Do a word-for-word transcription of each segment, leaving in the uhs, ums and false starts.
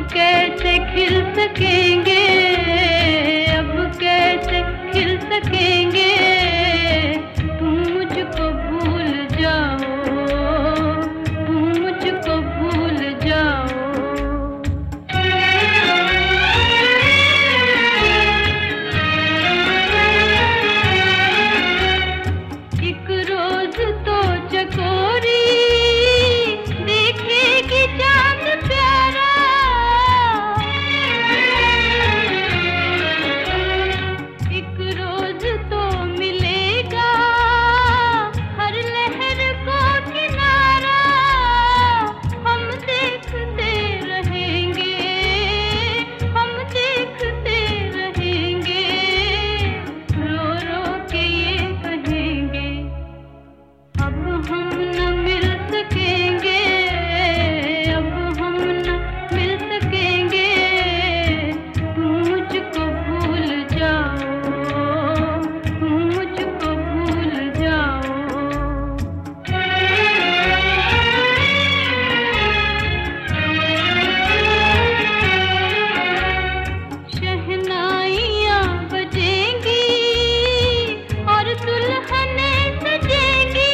कैसे खिल सकेंगे, अब कैसे खिल सकेंगे। तुम मुझको भूल जाओ, तुम मुझको भूल जाओ। एक रोज तो चकोरी देखेगी चांद प्यारा, एक रोज तो मिलेगा हर लहर को किनारा। हम देखते रहेंगे, हम देखते रहेंगे, रो रो के ये कहेंगे अब हम न मिल सकेंगे, अब हम न मिल सकेंगे। तुम मुझको भूल जाओ, तुम मुझको भूल जाओ। शहनाइयाँ बजेंगी और दुल्हनें सजेंगी,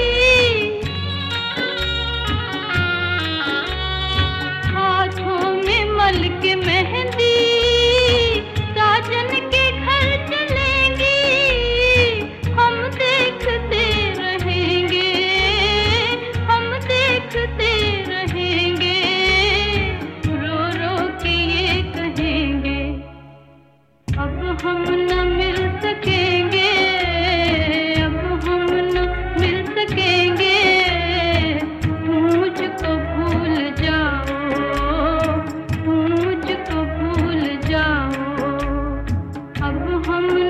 हाथों में मल के मेहंदी साजन के घर चलेंगी। हम देखते रहेंगे, हम देखते रहेंगे, रो रो के ये कहेंगे अब हम न मिल सकेंगे, अब हम न मिल सकेंगे। तुम मुझको भूल जाओ, तुम मुझको भूल जाओ, अब हम